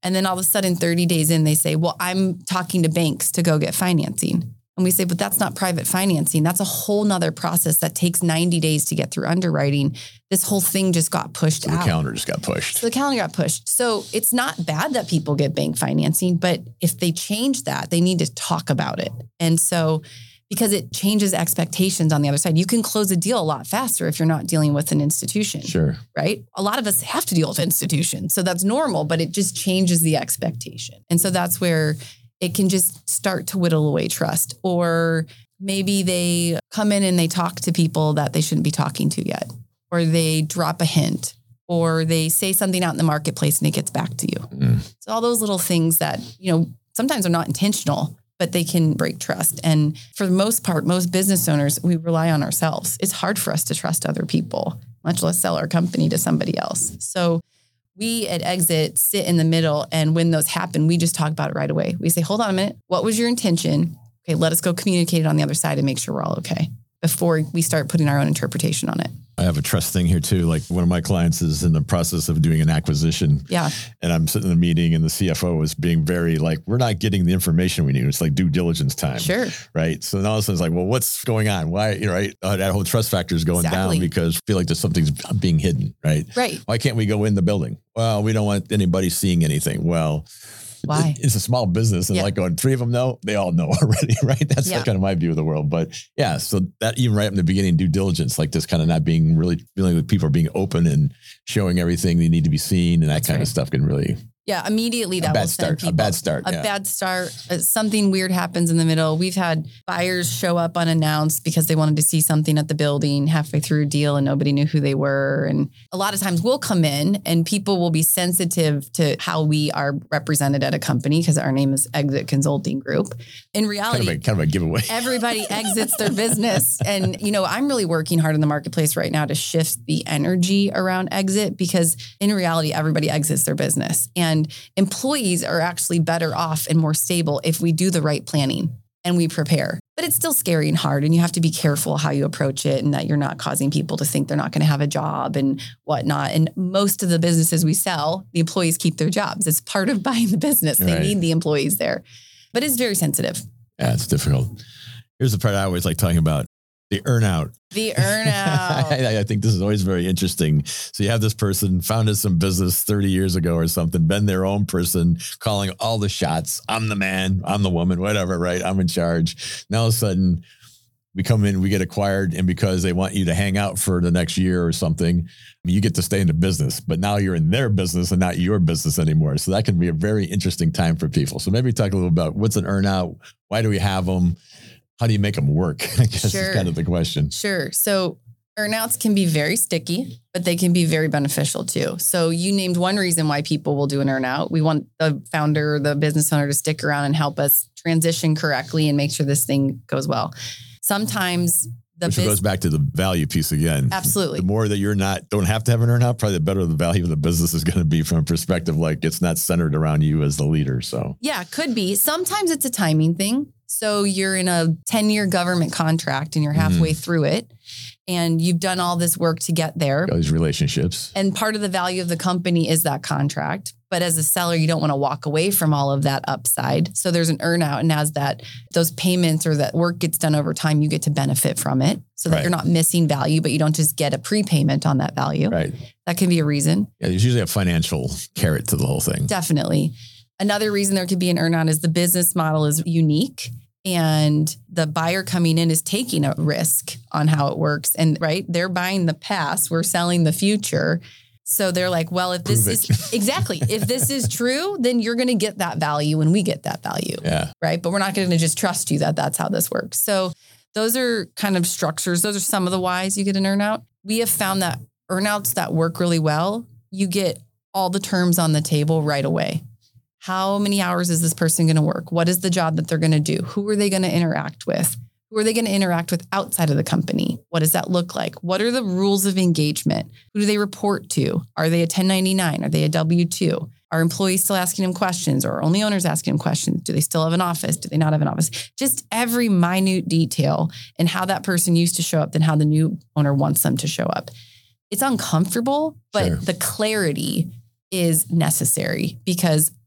Speaker 2: And then all of a sudden, thirty days in, they say, well, I'm talking to banks to go get financing. And we say, but that's not private financing. That's a whole nother process that takes ninety days to get through underwriting. This whole thing just got pushed
Speaker 1: so
Speaker 2: out.
Speaker 1: The calendar just got pushed.
Speaker 2: So the calendar got pushed. So it's not bad that people get bank financing, but if they change that, they need to talk about it. And so because it changes expectations on the other side, you can close a deal a lot faster if you're not dealing with an institution.
Speaker 1: Sure.
Speaker 2: Right? A lot of us have to deal with institutions. So that's normal, but it just changes the expectation. And so that's where it can just start to whittle away trust. Or maybe they come in and they talk to people that they shouldn't be talking to yet, or they drop a hint, or they say something out in the marketplace and it gets back to you. Mm. So all those little things that, you know, sometimes are not intentional, but they can break trust. And for the most part, most business owners, we rely on ourselves. It's hard for us to trust other people, much less sell our company to somebody else. So we at Exit sit in the middle, and when those happen, we just talk about it right away. We say, hold on a minute. What was your intention? Okay, let us go communicate it on the other side and make sure we're all okay before we start putting our own interpretation on it.
Speaker 1: I have a trust thing here too. Like one of my clients is in the process of doing an acquisition.
Speaker 2: Yeah.
Speaker 1: And I'm sitting in a meeting and the C F O is being very like, we're not getting the information we need. It's like due diligence time.
Speaker 2: Sure.
Speaker 1: Right. So now it's like, well, what's going on? Why, you know, right? Uh, that whole trust factor is going
Speaker 2: Exactly.
Speaker 1: down because I feel like there's something's being hidden. Right.
Speaker 2: Right.
Speaker 1: Why can't we go in the building? Well, we don't want anybody seeing anything. Well,
Speaker 2: why?
Speaker 1: It's a small business, and yeah. like going, three of them know, they all know already, right? That's yeah. kind of my view of the world. But yeah, so that even right from the beginning, due diligence, like this kind of not being really feeling like people are being open and showing everything they need to be seen, and that That's kind right. of stuff can really.
Speaker 2: Yeah, immediately that
Speaker 1: a bad
Speaker 2: will
Speaker 1: start.
Speaker 2: send people.
Speaker 1: A bad start.
Speaker 2: A
Speaker 1: yeah.
Speaker 2: bad start. Uh, something weird happens in the middle. We've had buyers show up unannounced because they wanted to see something at the building halfway through a deal and nobody knew who they were. And a lot of times we'll come in and people will be sensitive to how we are represented at a company because our name is Exit Consulting Group. In reality,
Speaker 1: kind of a, kind of a giveaway.
Speaker 2: Everybody exits their business. And, you know, I'm really working hard in the marketplace right now to shift the energy around Exit because in reality, everybody exits their business. And And employees are actually better off and more stable if we do the right planning and we prepare. But it's still scary and hard, and you have to be careful how you approach it and that you're not causing people to think they're not going to have a job and whatnot. And most of the businesses we sell, the employees keep their jobs. It's part of buying the business. They right. need the employees there. But it's very sensitive.
Speaker 1: Yeah, it's difficult. Here's the part I always like talking about. The earnout.
Speaker 2: The earnout.
Speaker 1: I, I think this is always very interesting. So you have this person founded some business thirty years ago or something, been their own person, calling all the shots. I'm the man, I'm the woman, whatever, right? I'm in charge. Now all of a sudden we come in, we get acquired, and because they want you to hang out for the next year or something, you get to stay in the business, but now you're in their business and not your business anymore. So that can be a very interesting time for people. So maybe talk a little about what's an earnout? Why do we have them? How do you make them work? I guess
Speaker 2: sure.
Speaker 1: is kind of the question.
Speaker 2: Sure. So earnouts can be very sticky, but they can be very beneficial too. So you named one reason why people will do an earnout. We want the founder, the business owner to stick around and help us transition correctly and make sure this thing goes well. Sometimes the
Speaker 1: Which biz- goes back to the value piece again.
Speaker 2: Absolutely.
Speaker 1: The more that you're not, don't have to have an earnout, probably the better the value of the business is going to be from a perspective like it's not centered around you as the leader. So
Speaker 2: yeah, could be. Sometimes it's a timing thing. So you're in a ten-year government contract and you're halfway mm. through it and you've done all this work to get there.
Speaker 1: All these relationships.
Speaker 2: And part of the value of the company is that contract. But as a seller, you don't want to walk away from all of that upside. So there's an earnout. And as that those payments or that work gets done over time, you get to benefit from it so that right. you're not missing value, but you don't just get a prepayment on that value.
Speaker 1: Right.
Speaker 2: That can be a reason.
Speaker 1: Yeah, there's usually a financial carrot to the whole thing.
Speaker 2: Definitely. Another reason there could be an earnout is the business model is unique and the buyer coming in is taking a risk on how it works. And right, they're buying the past, we're selling the future. So they're like, well, if this
Speaker 1: Prove
Speaker 2: is exactly, if this is true, then you're going to get that value and we get that value.
Speaker 1: Yeah.
Speaker 2: Right. But we're not going to just trust you that that's how this works. So those are kind of structures. Those are some of the whys you get an earnout. We have found that earnouts that work really well, you get all the terms on the table right away. How many hours is this person going to work? What is the job that they're going to do? Who are they going to interact with? Who are they going to interact with outside of the company? What does that look like? What are the rules of engagement? Who do they report to? Are they a ten ninety-nine? Are they a W two? Are employees still asking them questions or are only owners asking them questions? Do they still have an office? Do they not have an office? Just every minute detail and how that person used to show up and how the new owner wants them to show up. It's uncomfortable, but
Speaker 1: Sure.
Speaker 2: the clarity is necessary because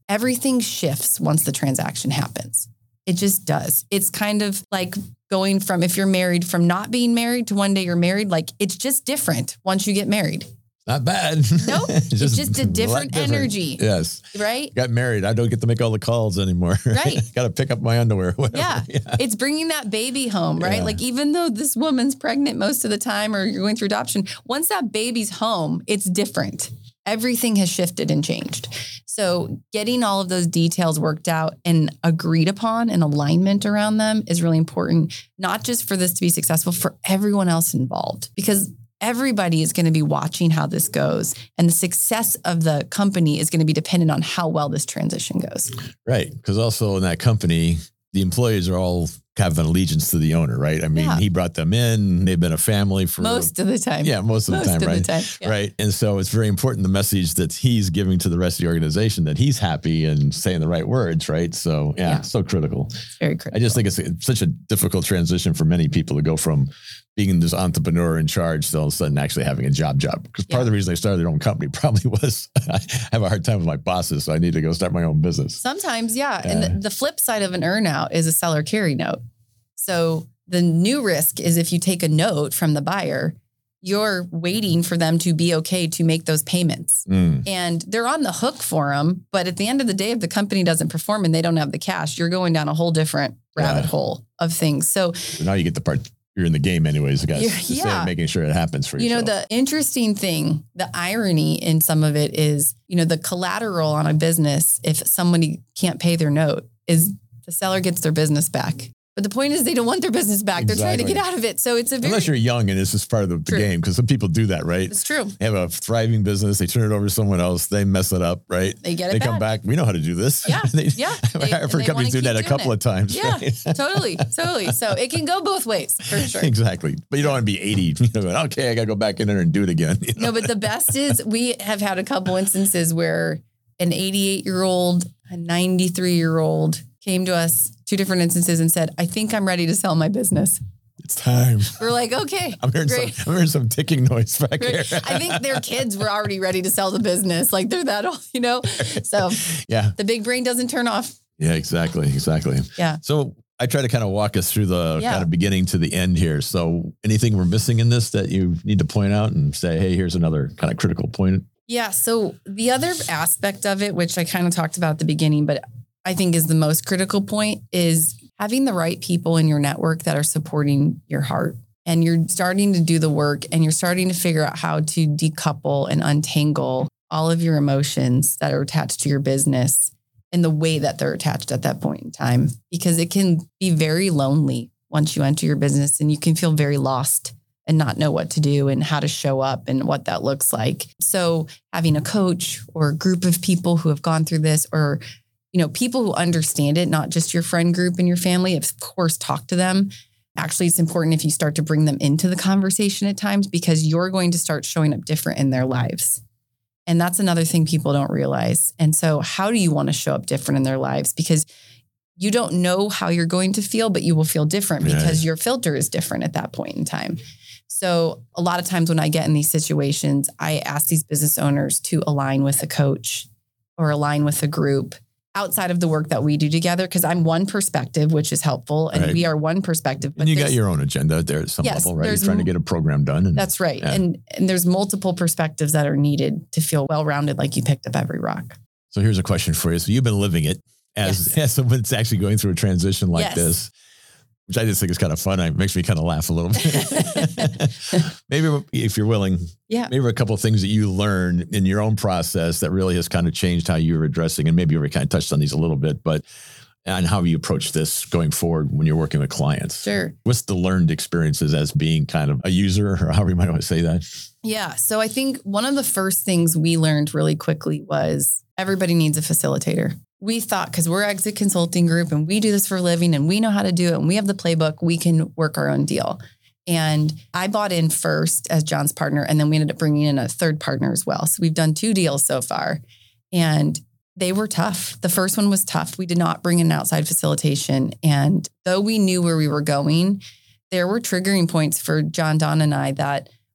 Speaker 2: everything shifts once the transaction happens. It just does. It's kind of like going from, if you're married, from not being married to one day you're married, like it's just different once you get married.
Speaker 1: Not bad.
Speaker 2: Nope. It's just, just a different, different energy.
Speaker 1: Yes.
Speaker 2: Right?
Speaker 1: Got married. I don't get to make all the calls anymore.
Speaker 2: Right.
Speaker 1: Got to pick up my underwear.
Speaker 2: Yeah. yeah. It's bringing that baby home, right?
Speaker 1: Yeah.
Speaker 2: Like even though this woman's pregnant most of the time or you're going through adoption, once that baby's home, it's different. Everything has shifted and changed. So getting all of those details worked out and agreed upon and alignment around them is really important, not just for this to be successful, for everyone else involved, because everybody is going to be watching how this goes. And the success of the company is going to be dependent on how well this transition goes.
Speaker 1: Right. Because also in that company, the employees are all have an allegiance to the owner, right? I mean, yeah. he brought them in. They've been a family for
Speaker 2: most of the time.
Speaker 1: Yeah, most of
Speaker 2: most
Speaker 1: the time,
Speaker 2: of
Speaker 1: right?
Speaker 2: The time, yeah.
Speaker 1: Right. And so it's very important the message that he's giving to the rest of the organization that he's happy and saying the right words, right? So yeah, yeah. so critical.
Speaker 2: It's very critical.
Speaker 1: I just think it's, it's such a difficult transition for many people to go from being this entrepreneur in charge to all of a sudden actually having a job job. Because part yeah. of the reason I started their own company probably was I have a hard time with my bosses, so I need to go start my own business.
Speaker 2: Sometimes, yeah. yeah. And the, the flip side of an earnout is a seller carry note. So the new risk is if you take a note from the buyer, you're waiting for them to be okay to make those payments. Mm. And they're on the hook for them. But at the end of the day, if the company doesn't perform and they don't have the cash, you're going down a whole different rabbit yeah. hole of things. So,
Speaker 1: so now you get the part, you're in the game anyways, guys. Yeah, yeah. Making sure it happens for you.
Speaker 2: You know, the interesting thing, the irony in some of it is, you know, the collateral on a business, if somebody can't pay their note, is the seller gets their business back. But the point is they don't want their business back. Exactly. They're trying to get out of it. So it's a very...
Speaker 1: Unless you're young and this is part of the, the game, because some people do that, right?
Speaker 2: It's true.
Speaker 1: They have a thriving business. They turn it over to someone else. They mess it up, right?
Speaker 2: They get it
Speaker 1: They
Speaker 2: back.
Speaker 1: come back. We know how to do this.
Speaker 2: Yeah.
Speaker 1: they,
Speaker 2: yeah. They,
Speaker 1: I've heard companies do that a couple
Speaker 2: it.
Speaker 1: of times.
Speaker 2: Yeah,
Speaker 1: right?
Speaker 2: totally. Totally. So it can go both ways for sure.
Speaker 1: Exactly. But you don't want to be eighty. You know, okay, I got to go back in there and do it again. You know?
Speaker 2: No, but the best is we have had a couple instances where an eighty-eight year old, a ninety-three year old came to us, two different instances, and said, I think I'm ready to sell my business.
Speaker 1: It's time.
Speaker 2: We're like, okay,
Speaker 1: I'm hearing,
Speaker 2: great.
Speaker 1: Some, I'm hearing some ticking noise back
Speaker 2: great.
Speaker 1: here.
Speaker 2: I think their kids were already ready to sell the business. Like they're that old, you know? So
Speaker 1: yeah,
Speaker 2: the big brain doesn't turn off.
Speaker 1: Yeah, exactly. Exactly.
Speaker 2: Yeah.
Speaker 1: So I try to kind of walk us through the
Speaker 2: yeah.
Speaker 1: kind of beginning to the end here. So anything we're missing in this that you need to point out and say, hey, here's another kind of critical point?
Speaker 2: Yeah. So the other aspect of it, which I kind of talked about at the beginning, but I think is the most critical point, is having the right people in your network that are supporting your heart. And you're starting to do the work and you're starting to figure out how to decouple and untangle all of your emotions that are attached to your business in the way that they're attached at that point in time. Because it can be very lonely once you enter your business and you can feel very lost and not know what to do and how to show up and what that looks like. So having a coach or a group of people who have gone through this, or you know, people who understand it, not just your friend group and your family, of course, talk to them. Actually, it's important if you start to bring them into the conversation at times, because you're going to start showing up different in their lives. And that's another thing people don't realize. And so how do you want to show up different in their lives? Because you don't know how you're going to feel, but you will feel different because right. your filter is different at that point in time. So a lot of times when I get in these situations, I ask these business owners to align with a coach or align with a group outside of the work that we do together, because I'm one perspective, which is helpful, and right. we are one perspective.
Speaker 1: But and you got your own agenda there at some yes, level, right? You're trying to get a program done. And,
Speaker 2: that's right.
Speaker 1: Yeah.
Speaker 2: And and there's multiple perspectives that are needed to feel well-rounded, like you picked up every rock.
Speaker 1: So here's a question for you. So you've been living it as, yes. as someone that's actually going through a transition like yes. this, which I just think is kind of fun. It makes me kind of laugh a little bit. Maybe if you're willing,
Speaker 2: yeah.
Speaker 1: maybe a couple of things that you learned in your own process that really has kind of changed how you were addressing, and maybe you already kind of touched on these a little bit, but and how you approach this going forward when you're working with clients.
Speaker 2: Sure.
Speaker 1: What's the learned experiences as being kind of a user, or however you might want to say that?
Speaker 2: Yeah. So I think one of the first things we learned really quickly was everybody needs a facilitator. We thought, because we're Exit Consulting Group and we do this for a living and we know how to do it and we have the playbook, we can work our own deal. And I bought in first as John's partner, and then we ended up bringing in a third partner as well. So we've done two deals so far, and they were tough. The first one was tough. We did not bring in outside facilitation. And though we knew where we were going, there were triggering points for John, Don, and I that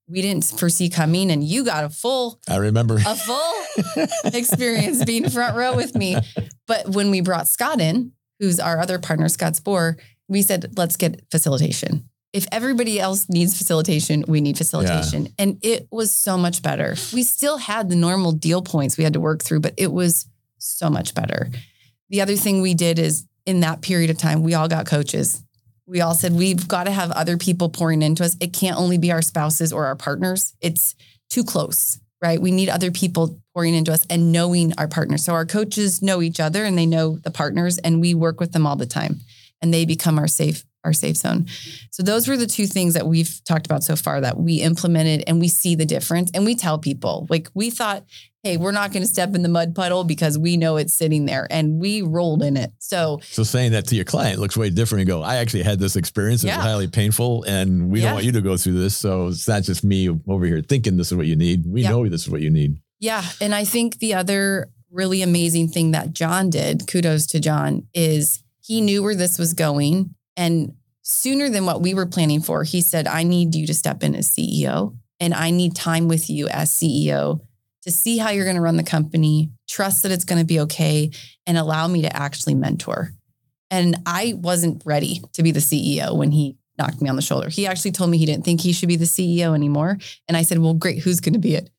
Speaker 2: we didn't foresee coming, and you got a full,
Speaker 1: I remember
Speaker 2: a full experience being front row with me. But when we brought Scott in, who's our other partner, Scott Spohr, we said, let's get facilitation. If everybody else needs facilitation, we need facilitation. Yeah. And it was so much better. We still had the normal deal points we had to work through, but it was so much better. The other thing we did is in that period of time, we all got coaches. We all said, we've got to have other people pouring into us. It can't only be our spouses or our partners. It's too close, right? We need other people pouring into us and knowing our partners. So our coaches know each other and they know the partners, and we work with them all the time, and they become our safe, our safe zone. So those were the two things that we've talked about so far that we implemented, and we see the difference. And we tell people, like, we thought, hey, we're not going to step in the mud puddle because we know it's sitting there, and we rolled in it. So,
Speaker 1: so saying that to your client looks way different. You go, I actually had this experience. It yeah. was highly painful, and we yeah. don't want you to go through this. So it's not just me over here thinking this is what you need. We yeah. know this is what you need.
Speaker 2: Yeah. And I think the other really amazing thing that John did, kudos to John, is he knew where this was going. And sooner than what we were planning for, he said, I need you to step in as C E O, and I need time with you as C E O to see how you're going to run the company, trust that it's going to be okay, and allow me to actually mentor. And I wasn't ready to be the C E O when he knocked me on the shoulder. He actually told me he didn't think he should be the C E O anymore. And I said, well, great, who's going to be it?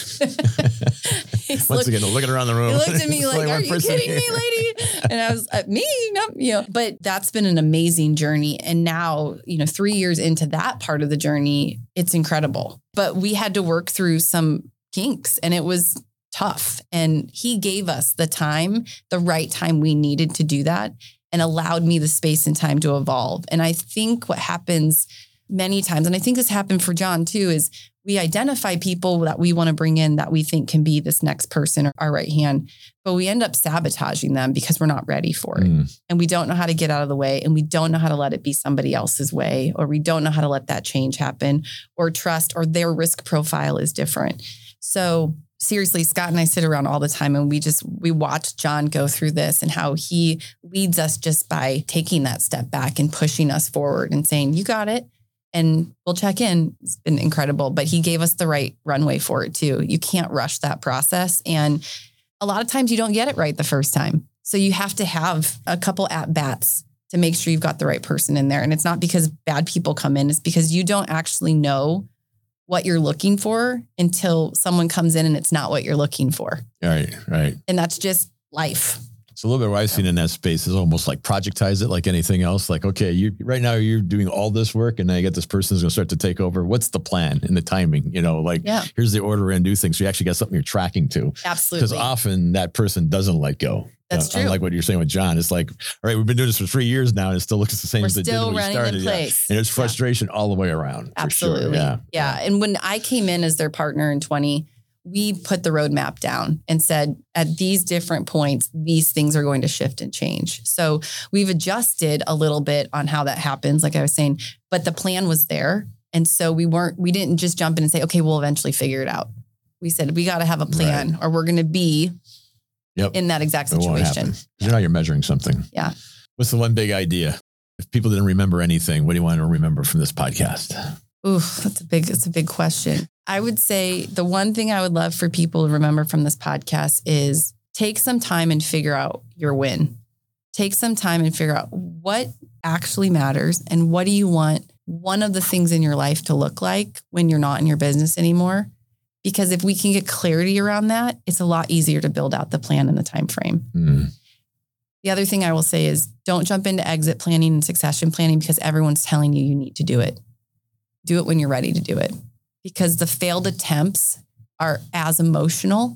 Speaker 1: Once looked, again, looking around the room.
Speaker 2: He looked at me like, like are you kidding me, lady? And I was like, me? No, you know, but that's been an amazing journey. And now, you know, three years into that part of the journey, it's incredible. But we had to work through some kinks, and it was tough. And he gave us the time, the right time we needed to do that, and allowed me the space and time to evolve. And I think what happens many times, and I think this happened for John too, is we identify people that we want to bring in that we think can be this next person or our right hand, but we end up sabotaging them because we're not ready for it. Mm. And we don't know how to get out of the way, and we don't know how to let it be somebody else's way, or we don't know how to let that change happen, or trust, or their risk profile is different. So seriously, Scott and I sit around all the time, and we just, we watch John go through this and how he leads us just by taking that step back and pushing us forward and saying, you got it. And we'll check in. It's been incredible, but he gave us the right runway for it too. You can't rush that process. And a lot of times you don't get it right the first time. So you have to have a couple at bats to make sure you've got the right person in there. And it's not because bad people come in. It's because you don't actually know what you're looking for until someone comes in and it's not what you're looking for.
Speaker 1: Right, right.
Speaker 2: And that's just life.
Speaker 1: So a little bit what I've seen in that space is almost like projectize it like anything else. Like, okay, you right now you're doing all this work, and now you get this person who's going to start to take over. What's the plan and the timing? You know, like yeah. here's the order and do things. So you actually got something you're tracking to.
Speaker 2: Absolutely.
Speaker 1: Because often that person doesn't let go.
Speaker 2: That's
Speaker 1: uh,
Speaker 2: true.
Speaker 1: Like what you're saying with John, it's like, all right, we've been doing this for three years now, and it still looks the same
Speaker 2: We're
Speaker 1: as it did when we started.
Speaker 2: In place.
Speaker 1: Yeah. And it's frustration yeah. all the way around.
Speaker 2: Absolutely.
Speaker 1: For sure. Yeah.
Speaker 2: yeah. And when I came in as their partner in twenty, we put the roadmap down and said, at these different points, these things are going to shift and change. So we've adjusted a little bit on how that happens, like I was saying, but the plan was there. And so we weren't, we didn't just jump in and say, okay, we'll eventually figure it out. We said, we got to have a plan right. or we're going to be yep. in that exact situation.
Speaker 1: Yeah. You know, you're measuring something.
Speaker 2: Yeah.
Speaker 1: What's the one big idea? If people didn't remember anything, what do you want to remember from this podcast?
Speaker 2: Ooh, that's a big, that's a big question. I would say the one thing I would love for people to remember from this podcast is take some time and figure out your win. Take some time and figure out what actually matters and what do you want one of the things in your life to look like when you're not in your business anymore. Because if we can get clarity around that, it's a lot easier to build out the plan and the time frame. Mm. The other thing I will say is don't jump into exit planning and succession planning because everyone's telling you you need to do it. Do it when you're ready to do it. Because the failed attempts are as emotional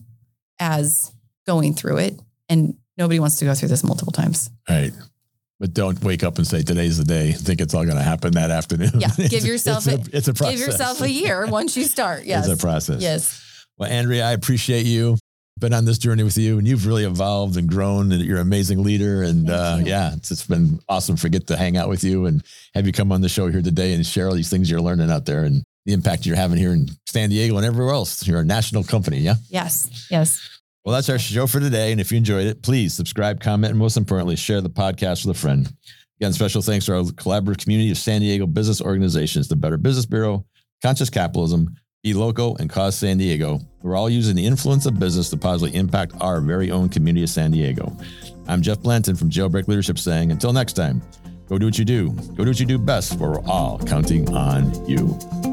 Speaker 2: as going through it. And nobody wants to go through this multiple times.
Speaker 1: Right. But don't wake up and say, today's the day. Think it's all going to happen that afternoon.
Speaker 2: Yeah. Give yourself,
Speaker 1: it's, a, it's a process.
Speaker 2: Give yourself a year once you start. Yes.
Speaker 1: It's a process.
Speaker 2: Yes.
Speaker 1: Well, Andrea, I appreciate you. Been on this journey with you, and you've really evolved and grown, and you're an amazing leader. And uh, yeah, it's, it's been awesome to get to hang out with you and have you come on the show here today and share all these things you're learning out there and the impact you're having here in San Diego and everywhere else. You're a national company. Yeah.
Speaker 2: Yes. Yes.
Speaker 1: Well, that's our show for today. And if you enjoyed it, please subscribe, comment, and most importantly, share the podcast with a friend. Again, special thanks to our collaborative community of San Diego business organizations, the Better Business Bureau, Conscious Capitalism, Be Loco, and Cause San Diego. We're all using the influence of business to positively impact our very own community of San Diego. I'm Jeff Blanton from Jailbreak Leadership saying, until next time, go do what you do. Go do what you do best, for we're all counting on you.